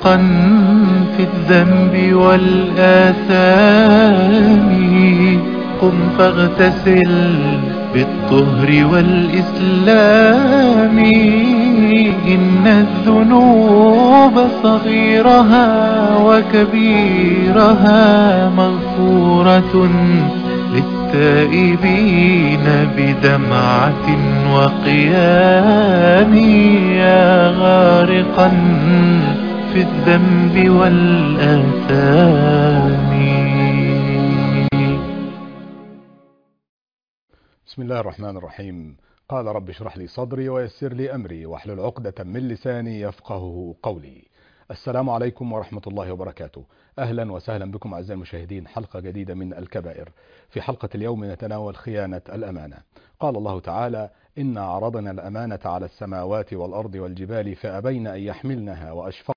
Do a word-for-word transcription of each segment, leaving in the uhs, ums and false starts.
غارقا في الذنب والآثام قم فاغتسل بالطهر والإسلام إن الذنوب صغيرها وكبيرها مغفورة للتائبين بدمعة وقيام يا غارقا في الذنب والآثام. بسم الله الرحمن الرحيم. قال رب اشرح لي صدري ويسر لي أمري واحلل عقدة من لساني يفقهه قولي. السلام عليكم ورحمة الله وبركاته. أهلا وسهلا بكم أعزائي المشاهدين، حلقة جديدة من الكبائر. في حلقة اليوم نتناول خيانة الأمانة. قال الله تعالى: إنا عرضنا الأمانة على السماوات والأرض والجبال فأبين أن يحملنها وأشفقن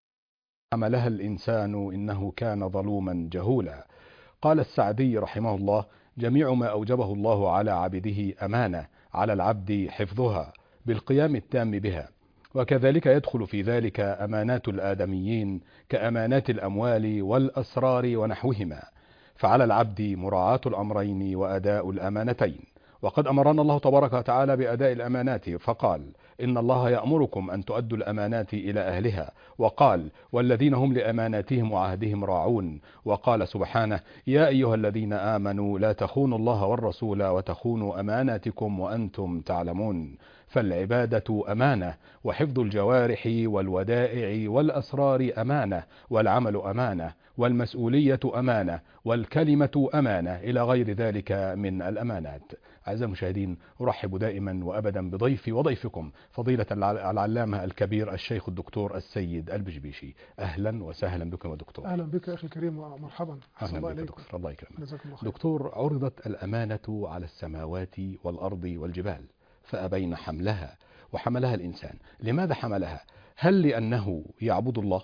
حملها الإنسان إنه كان ظلوما جهولا. قال السعدي رحمه الله: جميع ما أوجبه الله على عبده أمانة، على العبد حفظها بالقيام التام بها، وكذلك يدخل في ذلك أمانات الآدميين كأمانات الأموال والأسرار ونحوهما، فعلى العبد مراعاة الأمرين وأداء الأمانتين. وقد أمرنا الله تبارك وتعالى بأداء الأمانات فقال: إن الله يأمركم أن تؤدوا الأمانات إلى أهلها، وقال: والذين هم لأماناتهم وعهدهم راعون. وقال سبحانه: يا أيها الذين آمنوا لا تخونوا الله والرسول وتخونوا أماناتكم وأنتم تعلمون. فالعبادة أمانة، وحفظ الجوارح والودائع والأسرار أمانة، والعمل أمانة، والمسؤولية أمانة، والكلمة أمانة، إلى غير ذلك من الأمانات. أعزائي المشاهدين، أرحب دائما وأبدا بضيفي وضيفكم فضيلة العلامة الكبير الشيخ الدكتور السيد البشبيشي. أهلا وسهلا بكم يا دكتور. أهلا بك يا أخي الكريم ومرحبا. أهلا بك يا دكتور، الله يكرمك. جزاكم الله. دكتور، عرضت الأمانة على السماوات والأرض والجبال فأبين حملها وحملها الإنسان. لماذا حملها؟ هل لأنه يعبد الله؟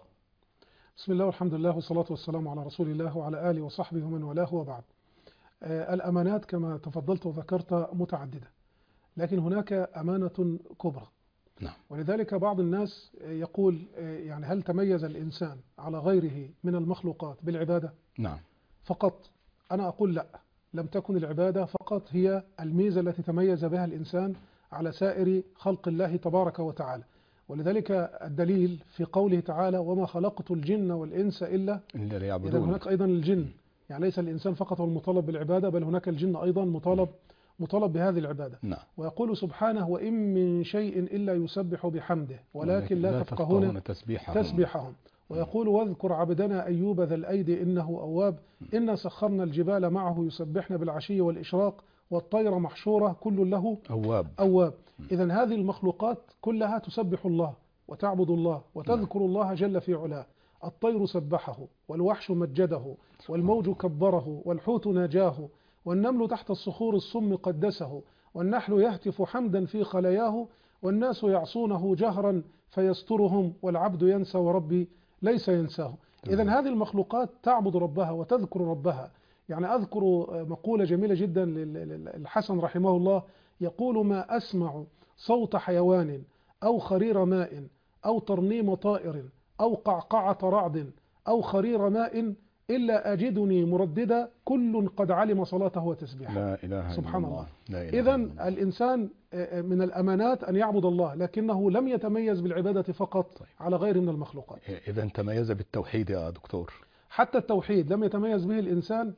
بسم الله والحمد لله والصلاة والسلام على رسول الله وعلى آله وصحبه ومن والاه وبعد. آه الأمانات كما تفضلت وذكرت متعددة، لكن هناك أمانة كبرى. نعم. ولذلك بعض الناس يقول آه يعني هل تميز الإنسان على غيره من المخلوقات بالعبادة؟ نعم. فقط. أنا أقول لا، لم تكن العبادة فقط هي الميزة التي تميز بها الإنسان على سائر خلق الله تبارك وتعالى. ولذلك الدليل في قوله تعالى: وما خلقت الجن والإنس إلا إلا ليعبدون. إذا هناك أيضا الجن، يعني ليس الإنسان فقط هو المطالب بالعبادة، بل هناك الجن أيضا مطالب مطالب بهذه العبادة. نعم. ويقول سبحانه: وإن من شيء إلا يسبح بحمده ولكن لا تفقهون تسبيحهم. تسبيحهم. ويقول: واذكر عبدنا أيوب ذا الأيدي إنه أواب إنا سخرنا الجبال معه يسبحن بالعشي والإشراق والطير محشورة كل له أواب. أواب. إذن هذه المخلوقات كلها تسبح الله وتعبد الله وتذكر الله جل في علاه. الطير سبحه، والوحش مجده، والموج كبره، والحوت ناجاه، والنمل تحت الصخور الصم قدسه، والنحل يهتف حمدا في خلاياه، والناس يعصونه جهرا فيسترهم، والعبد ينسى وربي ليس ينساه. إذن هذه المخلوقات تعبد ربها وتذكر ربها. يعني أذكر مقولة جميلة جدا للحسن رحمه الله، يقول: ما أسمع صوت حيوان أو خرير ماء أو ترنيم طائر أو قعقعة رعد أو خرير ماء إلا أجدني مرددا كل قد علم صلاته وتسبيحه. لا إله سبحان إلا الله. الله. إذن الإنسان من الأمانات أن يعبد الله، لكنه لم يتميز بالعبادة فقط طيب. على غير من المخلوقات. إذن تميز بالتوحيد يا دكتور. حتى التوحيد لم يتميز به الإنسان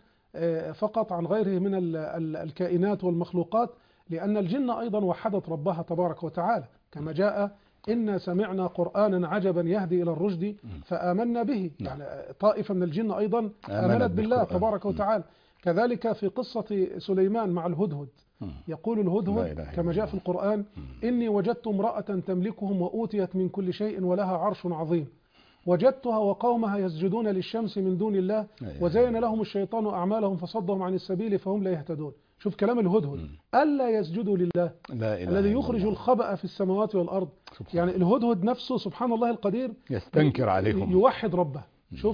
فقط عن غيره من الكائنات والمخلوقات، لأن الجن أيضا وحدت ربها تبارك وتعالى، كما جاء: إنا سمعنا قرآنا عجبا يهدي إلى الرشد فآمنا به. يعني طائفة من الجن أيضا آمنت بالله تبارك وتعالى. كذلك في قصة سليمان مع الهدهد، يقول الهدهد كما جاء في القرآن: إني وجدت امرأة تملكهم وأوتيت من كل شيء ولها عرش عظيم وجدتها وقومها يسجدون للشمس من دون الله وزين لهم الشيطان أعمالهم فصدهم عن السبيل فهم لا يهتدون. شوف كلام الهدهد: ألا يسجدوا لله الذي يخرج الخبأ في السماوات والأرض. يعني الهدهد نفسه سبحان الله القدير يستنكر عليهم، يوحد ربه. شوف،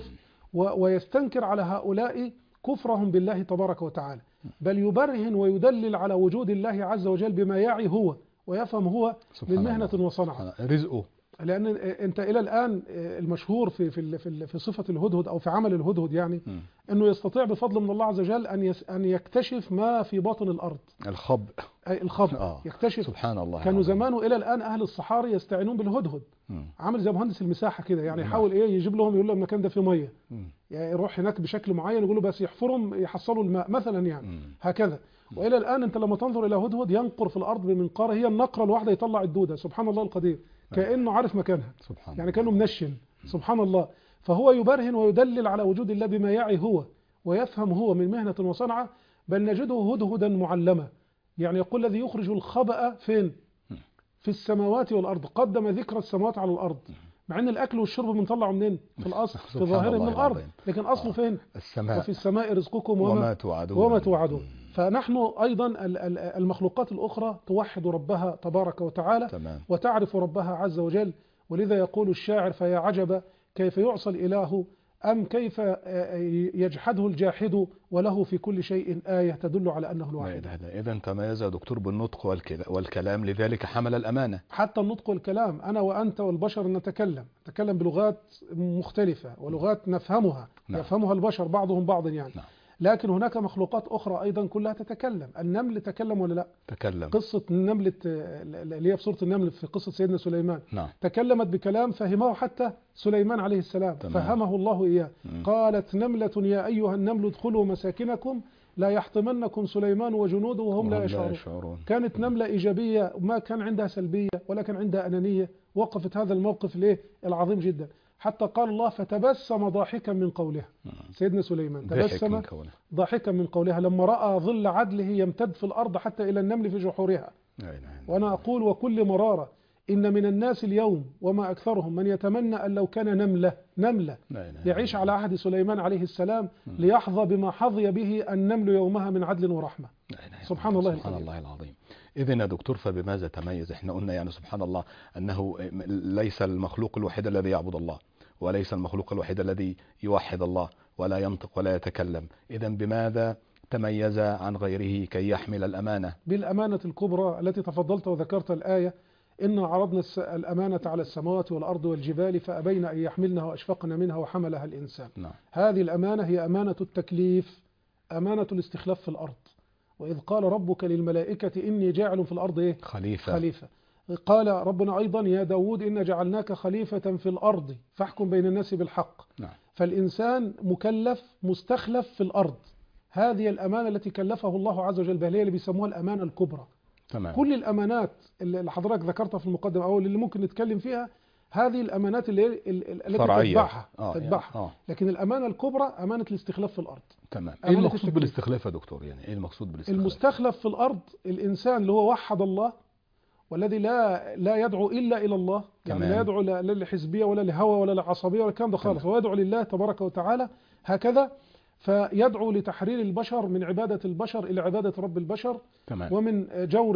ويستنكر على هؤلاء كفرهم بالله تبارك وتعالى، بل يبرهن ويدلل على وجود الله عز وجل بما يعي هو ويفهم هو من مهنة وصنعة. رزقه لأن أنت إلى الآن المشهور في في في في صفة الهدهد أو في عمل الهدهد يعني م. أنه يستطيع بفضل من الله عز وجل أن أن يكتشف ما في باطن الأرض. الخب الخب آه. يكتشف. سبحان الله. كانوا زمان وإلى الآن أهل الصحاري يستعينون بالهدهد. م. عامل زي مهندس المساحة كده يعني يحاول إيه يجيب لهم يقول لهم المكان ده فيه مية، يعني يروح هناك بشكل معين يقولوا بس يحفرهم يحصلوا الماء مثلا يعني م. هكذا. وإلى الآن أنت لما تنظر إلى هدهد ينقر في الأرض بمنقاره، هي النقرة الواحدة يطلع الدودة. سبحان الله القدير، كأنه عارف مكانها، سبحان يعني كأنه منشن. سبحان الله. فهو يبرهن ويدلل على وجود الله بما يعي هو ويفهم هو من مهنة وصنعة. بل نجده هدهدا معلمة، يعني يقول الذي يخرج الخبأ فين؟ في السماوات والأرض. قدم ذكر السماوات على الأرض، مع ان الاكل والشرب بنطلعه منين؟ في الاصل في ظاهره من الارض، لكن اصله فين؟ السماء. وفي السماء رزقكم وما, وما توعدون وما توعدون. فنحن ايضا المخلوقات الاخرى توحد ربها تبارك وتعالى تمام. وتعرف ربها عز وجل. ولذا يقول الشاعر: فيا عجب كيف يعصى الاله أم كيف يجحده الجاحد وله في كل شيء آية تدل على أنه الواحد. إذن تميز يا دكتور بالنطق والكلام، لذلك حمل الأمانة. حتى النطق والكلام، أنا وأنت والبشر نتكلم نتكلم بلغات مختلفة ولغات نفهمها نعم. يفهمها البشر بعضهم بعضا يعني نعم. لكن هناك مخلوقات أخرى أيضا كلها تتكلم. النمل تكلم ولا لا؟ تكلم. قصة النملة اللي هي في سورة النمل في قصة سيدنا سليمان نعم. تكلمت بكلام فهمه حتى سليمان عليه السلام تمام. فهمه الله إياه. م. قالت نملة يا أيها النمل ادخلوا مساكنكم لا يحطمنكم سليمان وجنوده وهم لا يشعرون. يشعرون. كانت نملة إيجابية، ما كان عندها سلبية ولا كان عندها أنانية. وقفت هذا الموقف ليه العظيم جدا، حتى قال الله: فتبسم ضاحكا من قولها. سيدنا سليمان تبسم ضاحكا من قولها لما رأى ظل عدله يمتد في الأرض حتى إلى النمل في جحورها. وأنا أقول وكل مرارة إن من الناس اليوم وما أكثرهم من يتمنى أن لو كان نملة نملة يعيش على عهد سليمان عليه السلام ليحظى بما حظي به النمل يومها من عدل ورحمة. سبحان الله سبحان الله العظيم. إذن يا دكتور فبماذا تميز؟ احنا قلنا يعني سبحان الله أنه ليس المخلوق الوحيد الذي يعبد الله، وليس المخلوق الوحيد الذي يوحد الله ولا ينطق ولا يتكلم. إذن بماذا تميز عن غيره كي يحمل الأمانة؟ بالأمانة الكبرى التي تفضلت وذكرت الآية: إنا عرضنا الأمانة على السماوات والأرض والجبال فأبين أن يحملنها وأشفقن منها وحملها الإنسان. نعم. هذه الأمانة هي أمانة التكليف، أمانة الاستخلاف في الأرض. وإذ قال ربك للملائكة إني جاعل في الأرض إيه؟ خليفة. خليفة. قال ربنا أيضا: يا داود إنا جعلناك خليفة في الأرض فاحكم بين الناس بالحق. نعم. فالإنسان مكلف مستخلف في الأرض. هذه الأمانة التي كلفه الله عز وجل بها، هي اللي بيسموها الأمانة الكبرى. تمام. كل الأمانات اللي حضرتك ذكرتها في المقدمة أو اللي ممكن نتكلم فيها، هذه الأمانات اللي التي تتبعها آه تتبعها يعني. آه. لكن الأمانة الكبرى أمانة الاستخلاف في الأرض. تمام. إيه المقصود بالاستخلاف يا دكتور؟ يعني إيه المقصود بالاستخلاف؟ المستخلف في الأرض الإنسان اللي هو وحد الله، والذي لا لا يدعو إلا إلى الله. يعني لا يدعو لا للحزبية ولا لهوى ولا لعصبية ولا الكلام ده خالص، هو يدعو لله تبارك وتعالى هكذا. فيدعو لتحرير البشر من عبادة البشر إلى عبادة رب البشر. تمام. ومن جور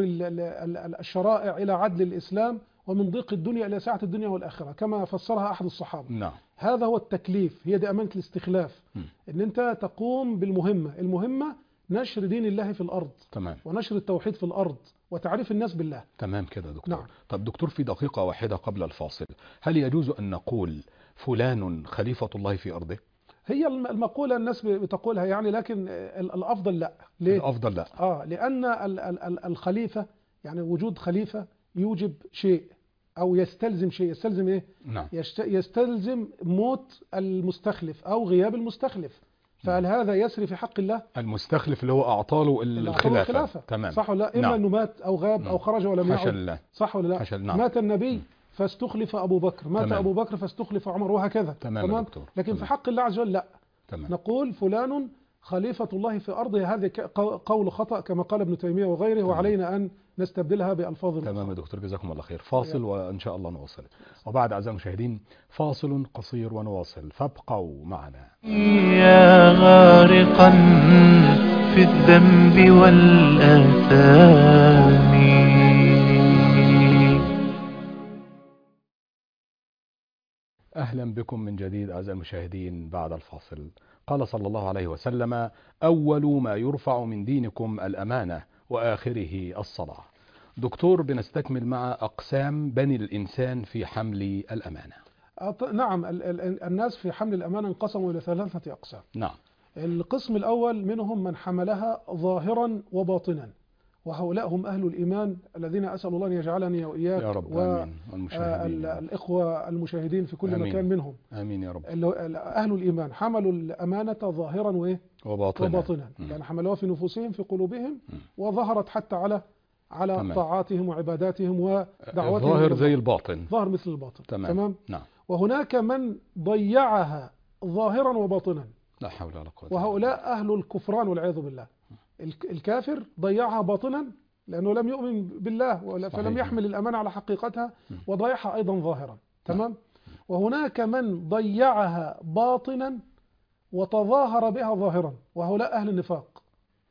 الشرائع إلى عدل الإسلام، ومن ضيق الدنيا إلى سعة الدنيا والآخرة كما فسرها أحد الصحابة. نعم. هذا هو التكليف، هي دي أمانة الاستخلاف. م. إن أنت تقوم بالمهمة، المهمة نشر دين الله في الأرض. تمام. ونشر التوحيد في الأرض وتعريف الناس بالله. تمام كده دكتور. نعم. طب دكتور في دقيقة واحدة قبل الفاصل، هل يجوز أن نقول فلان خليفة الله في أرضه؟ هي المقولة الناس بتقولها يعني، لكن الأفضل لا. ليه؟ الأفضل لا. آه لأن الخليفة يعني وجود خليفة يوجب شيء أو يستلزم شيء. يستلزم إيه؟ نعم. يستلزم موت المستخلف أو غياب المستخلف. فهل هذا يسري في حق الله؟ المستخلف اللي هو أعطاله الخلافة. الخلافة. تمام. صح ولا لا؟ إما نعم. أنه مات أو غاب نعم. أو خرج ولم يعد. حاشا لله. صح ولا لا؟ حاشا. نعم. مات النبي م. فاستخلف أبو بكر، مات تمام. أبو بكر فاستخلف عمر، وهكذا. تمام. تمام. لكن تمام. في حق الله عز وجل لا. تمام. نقول فلان خليفة الله في أرضه، هذا قول خطأ كما قال ابن تيمية وغيره. تمام. وعلينا أن نستبدلها بألفاظ. تمام يا دكتور، جزاكم الله خير. فاصل وإن شاء الله نواصل. وبعد أعزائي المشاهدين فاصل قصير ونواصل، فابقوا معنا. يا غارقا في الذنب والآثام، أهلا بكم من جديد أعزائي المشاهدين بعد الفاصل. قال صلى الله عليه وسلم: أول ما يرفع من دينكم الأمانة وآخره الصلاة. دكتور، بنستكمل مع أقسام بني الإنسان في حمل الأمانة. أط- نعم، ال- ال- الناس في حمل الأمانة انقسموا إلى ثلاثة أقسام. نعم. القسم الأول منهم من حملها ظاهرا وباطنا، وهؤلاء هم أهل الإيمان الذين أسأل الله أن يجعلني وإياك يا رب آمين، والمشاهدين يا رب. والإخوة المشاهدين في كل آمين. مكان منهم. آمين يا رب. اللي هو أهل الإيمان حملوا الأمانة ظاهرا وإيه؟ وباطنا. وباطنا، مم. يعني حملوها في نفوسهم في قلوبهم، مم. وظهرت حتى على على تمام. طاعاتهم وعباداتهم ودعواتهم. ظاهر زي الباطن. ظاهر مثل الباطن. تمام. تمام. نعم. وهناك من ضيعها ظاهرا وباطنا، لا حول ولا قوة إلا بالله. وهؤلاء أهل الكفران والعياذ بالله. الك- الكافر ضيعها باطنا لأنه لم يؤمن بالله، ولا- فلم صحيح. يحمل الأمانة على حقيقتها، م. وضيعها أيضا ظاهرا. تمام. وهناك من ضيعها باطنا وتظاهر بها ظاهرا، وهؤلاء أهل النفاق.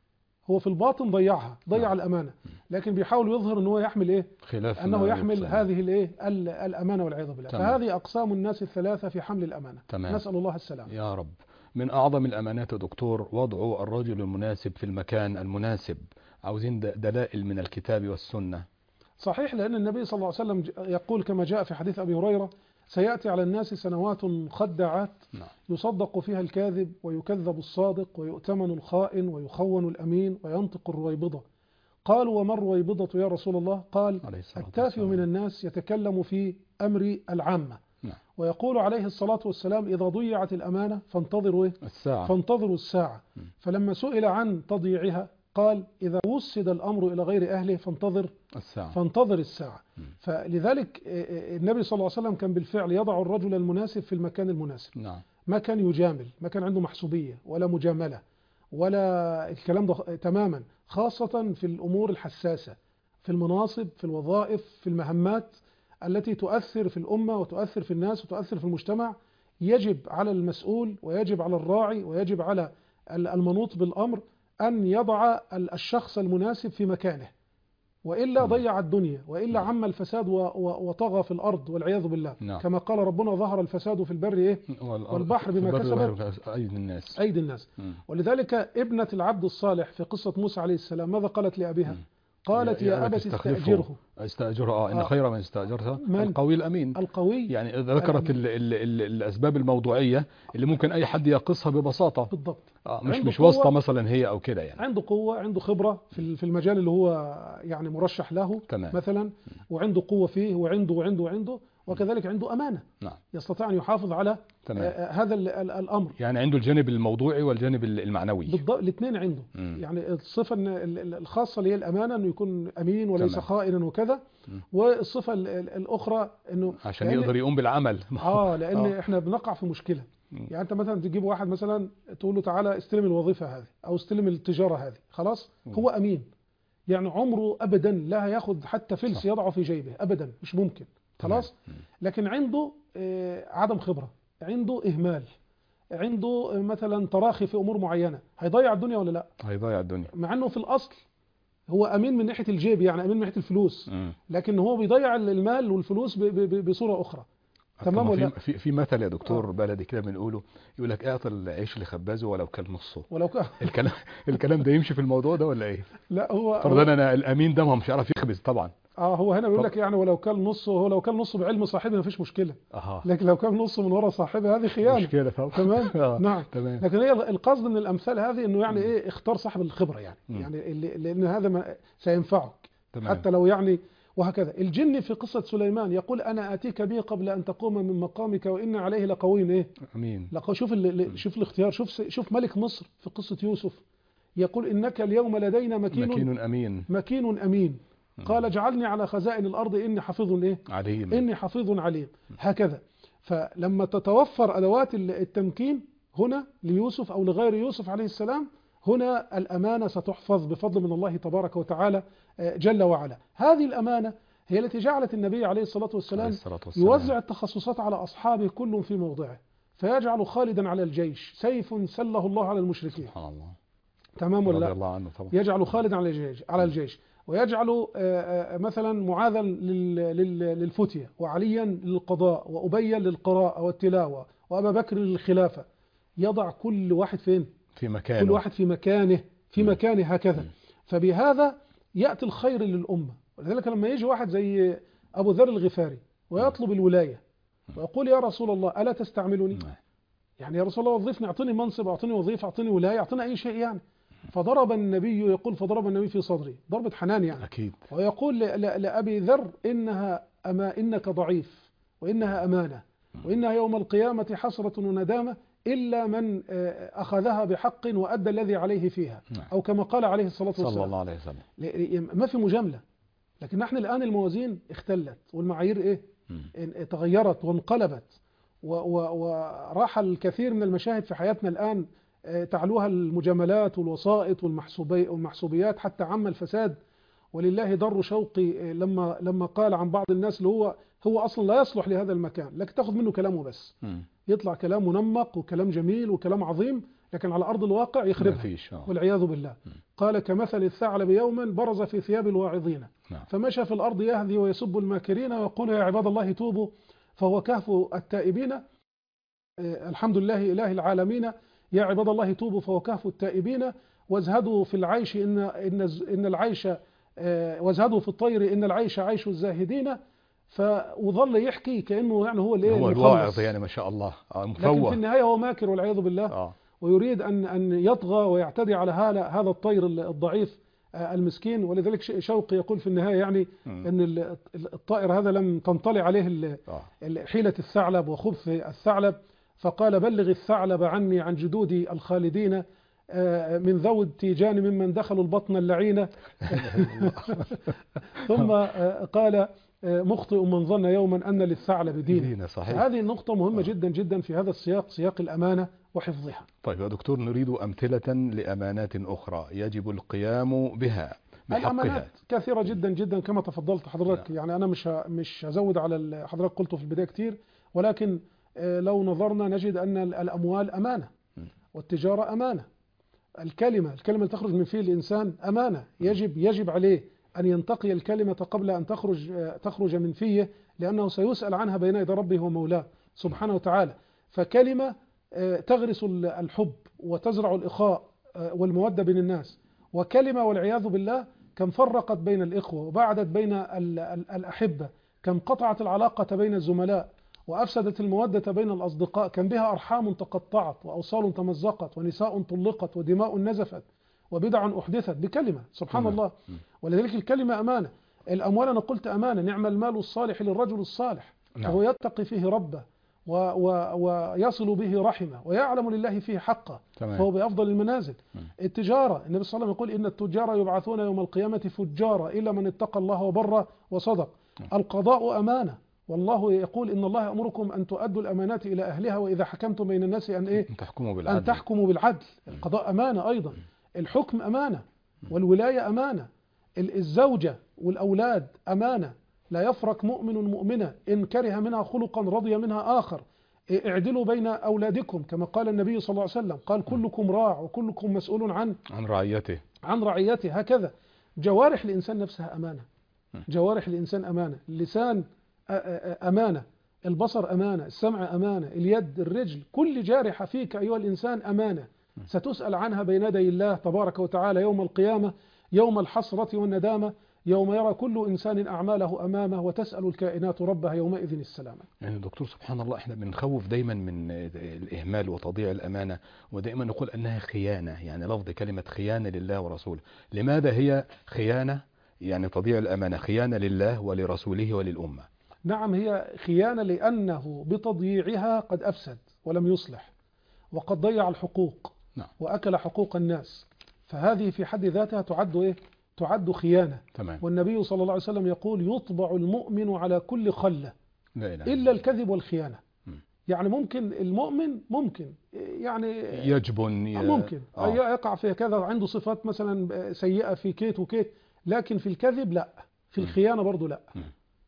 هو في الباطن ضيعها، ضيع نعم. الأمانة، لكن بيحاول يظهر أنه يحمل إيه؟ خلاف أنه ما يحمل يقصد. هذه الإيه؟ ال- الأمانة والعياذ بالله. تمام. فهذه أقسام الناس الثلاثة في حمل الأمانة. تمام. نسأل الله السلام. يا رب. من أعظم الأمانات يا دكتور وضع الرجل المناسب في المكان المناسب. عاوزين د- دلائل من الكتاب والسنة. صحيح، لأن النبي صلى الله عليه وسلم ج- يقول كما جاء في حديث أبي هريرة: سيأتي على الناس سنوات خداعات نعم. يصدق فيها الكاذب ويكذب الصادق ويؤتمن الخائن ويخون الأمين وينطق الرويبضة. قالوا: وما الرويبضة يا رسول الله؟ قال: عليه الصلاة التافه والسلام. من الناس يتكلم في أمر العامة. نعم. ويقول عليه الصلاة والسلام: إذا ضيعت الأمانة فانتظروا إيه؟ الساعة. فانتظروا الساعة. م. فلما سئل عن تضييعها قال: إذا وسد الأمر إلى غير أهله فانتظر الساعة. فانتظر الساعة. م. فلذلك النبي صلى الله عليه وسلم كان بالفعل يضع الرجل المناسب في المكان المناسب. نعم. ما كان يجامل، ما كان عنده محسوبية ولا مجاملة ولا الكلام ده تماما، خاصة في الأمور الحساسة، في المناصب، في الوظائف، في المهمات التي تؤثر في الأمة وتؤثر في الناس وتؤثر في المجتمع. يجب على المسؤول ويجب على الراعي ويجب على المنوط بالأمر أن يضع الشخص المناسب في مكانه، وإلا ضيع الدنيا، وإلا عم الفساد و- و- وطغى في الأرض والعياذ بالله. نعم. كما قال ربنا: ظهر الفساد في البر إيه؟ والأرض- والبحر بما البر كسبت والبحر أيدي الناس. أيدي الناس. م. ولذلك ابنة العبد الصالح في قصة موسى عليه السلام ماذا قالت لأبيها؟ م. قالت: يا أبت استخلفه. استأجره. استأجره آه. إن آه. خير من استأجرته من؟ القوي الأمين. القوي. يعني إذا ذكرت ال ال ال الأسباب الموضوعية اللي ممكن أي حد يقصها ببساطة. بالضبط. آه. مش عنده مش قوة. واسطة مثلا هي أو كده يعني. عنده قوة، عنده خبرة في في المجال اللي هو يعني مرشح له. تمام. مثلا، وعنده قوة فيه، وعنده وعنده وعنده وكذلك عنده أمانة. نعم. يستطيع أن يحافظ على تمام. آه، هذا ال- ال- الأمر. يعني عنده الجانب الموضوعي والجانب المعنوي. بالضبط، الاثنين عنده. مم. يعني الصفة ال- ال- الخاصة اللي هي الأمانة، أنه يكون أمين وليس تمام. خائنا وكذا. مم. والصفة ال- ال- الأخرى أنه عشان لأن- يقدر يقوم بالعمل. اه لان آه. احنا بنقع في مشكله. مم. يعني انت مثلا تجيب واحد مثلا تقول له: تعالى استلم الوظيفه هذه او استلم التجاره هذه، خلاص مم. هو امين، يعني عمره ابدا لا ياخذ حتى فلس صح. يضعه في جيبه ابدا، مش ممكن. خلاص. تمام. لكن عنده آه، عدم خبره، عنده اهمال، عنده آه، مثلا تراخي في امور معينه، هيضيع الدنيا ولا لا؟ هيضيع الدنيا. مع انه في الاصل هو امين من ناحيه الجيب، يعني امين من ناحيه الفلوس، مم. لكن هو بيضيع المال والفلوس ب- ب- ب- بصوره اخرى. تمام طبعاً ولا في في في مثل يا دكتور آه. بلدي كده بنقوله، يقول لك اعطي العيش لخبازه ولو كان نصه. ولو كان الكلام الكلام ده يمشي في الموضوع ده ولا ايه؟ لا هو فرضا انا الامين ده ما هو مش عارف يخبز طبعا. اه هو هنا بيقول طب- لك يعني ولو كان نصه، هو لو كان نصه بعلم صاحبه ما فيش مشكله، اها. لكن لو كان نصه من وراء صاحبه هذه خيانه. مشكله طبعا. تمام. آه. نعم. تمام. لكن هي القصد من الامثال هذه انه يعني ايه، اختار صاحب الخبره يعني. مم. يعني اللي لان هذا ما سينفعك تمام. حتى لو يعني. وهكذا الجن في قصه سليمان يقول: انا اتيك به قبل ان تقوم من مقامك وان عليه لقوي ايه. امين. لقد شوف ال- شوف الاختيار، شوف شوف ملك مصر في قصه يوسف يقول: انك اليوم لدينا مكين مكين امين. مكين امين. مم. قال: اجعلني على خزائن الارض اني حفيظ ايه عليم. إني حفيظ عليم. هكذا. فلما تتوفر أدوات التمكين هنا ليوسف أو لغير يوسف عليه السلام، هنا الأمانة ستحفظ بفضل من الله تبارك وتعالى جل وعلا. هذه الأمانة هي التي جعلت النبي عليه الصلاة عليه والسلام الصلاة والسلام. يوزع التخصصات على أصحابه كل في موضعه، فيجعل خالدا على الجيش سيف سله الله على المشركين. سبحان الله. تمام ولا رضي لا؟ الله عنه طبعا. يجعل خالدا على الجيش على الجيش ويجعل آه، آه، مثلا معاذا لل- لل- للفتية، وعليا للقضاء، وأبيا للقراءة والتلاوة، وأبا بكر للخلافة. يضع كل واحد فين؟ في مكانه. كل واحد في مكانه في م. مكانه هكذا. م. فبهذا يأتي الخير للأمة ولذلك لما يجي واحد زي أبو ذر الغفاري ويطلب الولاية ويقول يا رسول الله ألا تستعملني؟ يعني يا رسول الله وظفني، أعطني منصب، أعطني وظيفة، أعطني ولاية، أعطني أي شيء يعني. فضرب النبي، يقول فضرب النبي في صدري ضربة حنان يعني. أكيد. ويقول لأبي ذر إنها أما إنك ضعيف وإنها أمانة وإنها يوم القيامة حسرة وندامة إلا من أخذها بحق وأدى الذي عليه فيها، أو كما قال عليه الصلاة والسلام صلى الله عليه وسلم. ما في مجاملة. لكن نحن الآن الموازين اختلت والمعايير إيه تغيرت وانقلبت، وراح الكثير من المشاهد في حياتنا الآن تعلوها المجاملات والوسائط والمحسوبيات حتى عم الفساد. ولله ضر شوقي لما لما قال عن بعض الناس اللي هو هو اصلا لا يصلح لهذا المكان، لكن تاخذ منه كلامه بس، م. يطلع كلام منمق وكلام جميل وكلام عظيم، لكن على ارض الواقع يخربها والعياذ بالله. م. قال كمثل الثعلب يوما برز في ثياب الواعظين، م. فمشى في الارض يهذي ويسب الماكرين ويقول يا عباد الله توبوا فهو كهف التائبين. آه الحمد لله اله العالمين، يا عباد الله توبوا فهو كهف التائبين، وازهدوا في العيش ان ان ان العيش وازهدوا في الطير ان العيش عيش الزاهدين. فوظل يحكي كانه يعني هو الايه هو الواعظ يعني ما شاء الله مفوه، لكن في النهايه هو ماكر والعياذ بالله. آه. ويريد ان ان يطغى ويعتدي على هذا هذا الطير الضعيف المسكين. ولذلك شوقي يقول في النهايه يعني م. ان الطائر هذا لم تنطلع عليه حيله الثعلب وخبث الثعلب، فقال بلغ الثعلب عني عن جدودي الخالدين من ذوي التيجان ممن دخلوا البطن اللعينة. ثم قال مخطئ من ظن يوما أن للثعلب دين. هذه النقطة مهمة جدا جدا في هذا السياق، سياق الأمانة وحفظها. طيب يا دكتور، نريد أمثلة لأمانات أخرى يجب القيام بها بحقها. الأمانات كثيرة جدا جدا كما تفضلت حضرتك. يعني أنا مش مش هزود على حضرتك قلته في البداية كتير، ولكن لو نظرنا نجد أن الأموال أمانة، والتجارة أمانة، الكلمة الكلمة اللي تخرج من فيه الإنسان أمانة، يجب يجب عليه أن ينتقي الكلمة قبل أن تخرج تخرج من فيه، لأنه سيسأل عنها بين يدي ربه ومولاه سبحانه وتعالى. فكلمة تغرس الحب وتزرع الإخاء والمودة بين الناس، وكلمة والعياذ بالله كم فرقت بين الإخوة وبعدت بين الأحبة، كم قطعت العلاقة بين الزملاء وأفسدت المودة بين الأصدقاء، كان بها أرحام تقطعت وأوصال تمزقت ونساء طلقت ودماء نزفت وبدع أحدثت بكلمة. سبحان الله. ولذلك الكلمة أمانة. الأموال أنا قلت أمانة، نعم المال الصالح للرجل الصالح، فهو يتقي فيه ربه و و ويصل به رحمه ويعلم لله فيه حقه، فهو بأفضل المنازل. التجارة، النبي صلى الله عليه وسلم يقول إن التجار يبعثون يوم القيامة فجارا إلا من اتقى الله وبر وصدق. القضاء أمانة، والله يقول إن الله يأمركم أن تؤدوا الأمانات إلى أهلها وإذا حكمتم بين الناس أن إيه؟ أن تحكموا بالعدل. أن تحكموا بالعدل. القضاء أمانة أيضا. الحكم أمانة، والولاية أمانة. الزوجة والأولاد أمانة، لا يفرق مؤمن مؤمنة إن كره منها خلقا رضي منها آخر. اعدلوا بين أولادكم كما قال النبي صلى الله عليه وسلم، قال كلكم راع وكلكم مسؤول عن عن رعيته عن رعيته. هكذا جوارح الإنسان نفسها أمانة، جوارح الإنسان أمانة. اللسان أمانة، البصر أمانة، السمع أمانة، اليد، الرجل، كل جارحة فيك أيها الإنسان أمانة، ستسأل عنها بين يدي الله تبارك وتعالى يوم القيامة، يوم الحسرة والندامة، يوم يرى كل إنسان أعماله أمامه وتسأل الكائنات ربها يومئذ السلامة. يعني دكتور سبحان الله، احنا بنخوف دايما من الإهمال وتضييع الأمانة، ودائما نقول أنها خيانة، يعني لفظ كلمة خيانة لله ورسوله. لماذا هي خيانة؟ يعني تضييع الأمانة خيانة لله ولرسوله وللأمة. نعم، هي خيانة لأنه بتضييعها قد أفسد ولم يصلح، وقد ضيع الحقوق نعم. وأكل حقوق الناس، فهذه في حد ذاتها تعد إيه؟ تعد خيانة. تمام. والنبي صلى الله عليه وسلم يقول يطبع المؤمن على كل خلة لا لا إلا الكذب والخيانة. م. يعني ممكن المؤمن ممكن يعني يجبن ممكن آه. يقع في كذا، عنده صفات مثلا سيئة في كيت وكيت، لكن في الكذب لا، في الخيانة برضو لا، م.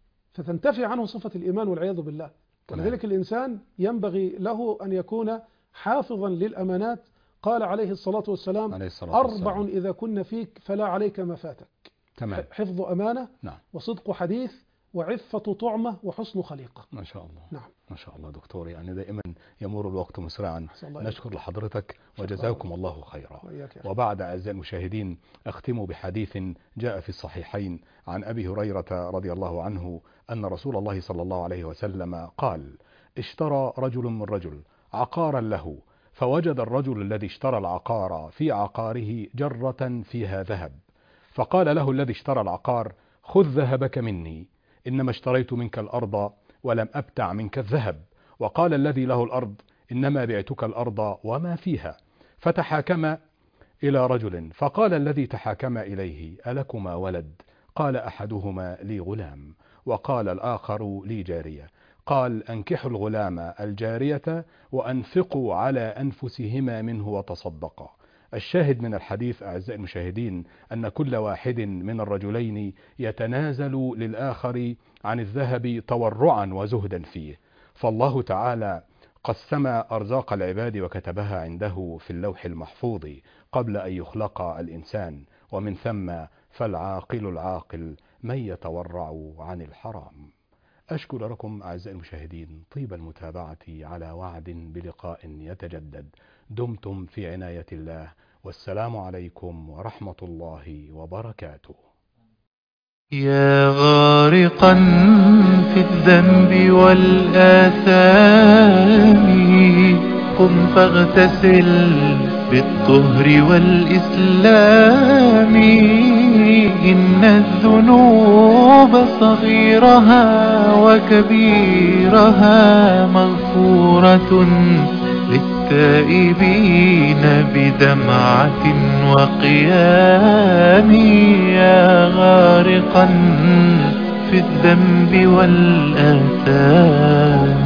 فتنتفي عنه صفة الإيمان والعياذ بالله. ولذلك الإنسان ينبغي له أن يكون حافظا للأمانات. قال عليه الصلاة والسلام عليه الصلاة أربع والسلام. إذا كن فيك فلا عليك ما فاتك. تمام. حفظ أمانة نعم. وصدق حديث وعفة طعمة وحسن خليقة. ما شاء الله. نعم. ما شاء الله دكتور، يعني دائما يمر الوقت مسرعا. الله نشكر لحضرتك وجزاكم الله خيرا. وبعد أعزائي المشاهدين أختم بحديث جاء في الصحيحين عن أبي هريرة رضي الله عنه أن رسول الله صلى الله عليه وسلم قال: اشترى رجل من رجل عقارا له، فوجد الرجل الذي اشترى العقار في عقاره جرة فيها ذهب، فقال له الذي اشترى العقار: خذ ذهبك مني، إنما اشتريت منك الأرض ولم أبتع منك الذهب. وقال الذي له الأرض: إنما بعتك الأرض وما فيها. فتحاكم إلى رجل، فقال الذي تحاكم إليه: ألكما ولد؟ قال: أحدهما لي غلام، وقال الآخر لي جارية. قال: أنكحوا الغلام الجارية وأنفقوا على أنفسهما منه وتصدقا. الشاهد من الحديث أعزائي المشاهدين أن كل واحد من الرجلين يتنازل للآخر عن الذهب تورعا وزهدا فيه، فالله تعالى قسم أرزاق العباد وكتبها عنده في اللوح المحفوظ قبل أن يخلق الإنسان، ومن ثم فالعاقل العاقل من يتورع عن الحرام. أشكر لكم أعزائي المشاهدين طيب المتابعة على وعد بلقاء يتجدد. دمتم في عناية الله، والسلام عليكم ورحمة الله وبركاته. يا غارقا في الذنب والآثام، قم فاغتسل بالطهر والإسلام. إن الذنوب صغيرها وكبيرها مغفورة للتائبين بدمعة وقيام. يا غارقا في الذنب والآثام.